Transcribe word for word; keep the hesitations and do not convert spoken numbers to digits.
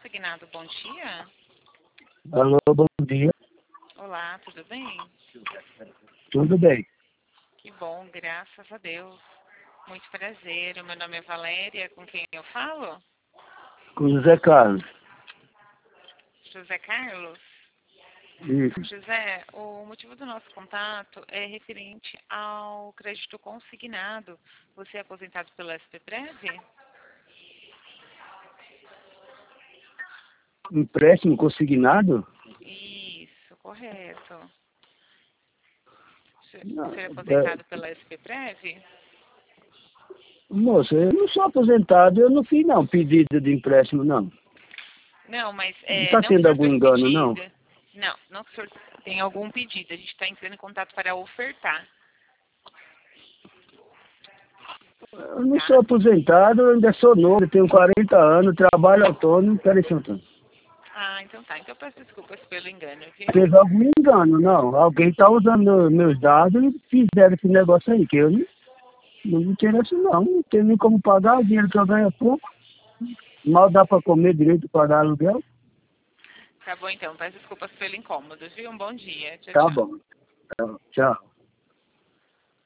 Consignado, bom dia. Alô, bom dia. Olá, tudo bem? Tudo bem? Que bom, graças a Deus. Muito prazer, o meu nome é Valéria, com quem eu falo? Com o José Carlos. José Carlos? Isso. José, o motivo do nosso contato é referente ao crédito consignado. Você é aposentado pelo S P Prev? Empréstimo consignado? Isso, correto. Não, Você é é, aposentado pela S P Prev? moça, eu não sou aposentado, eu não fiz não pedido de empréstimo, não. Não, mas Não é, está não que o tendo senhor algum tenha engano, não? pedido. Não, não que o senhor tenha algum pedido. A gente está entrando em contato para ofertar, Eu não tá? sou aposentado, eu ainda sou novo, tenho quarenta anos, trabalho autônomo, peraí, seu Antônio. Ah, então tá. Então peço desculpas pelo engano, viu? Teve algum engano, não. Alguém está usando meus dados e fizeram esse negócio aí, que eu não, não me interesso não. Não tenho nem como pagar, o dinheiro que eu ganho é pouco. Mal dá para comer direito, pagar aluguel. Tá bom então. Peço desculpas pelo incômodo, viu? Um bom dia. Tchau, Tá tchau. bom. Tá, tchau.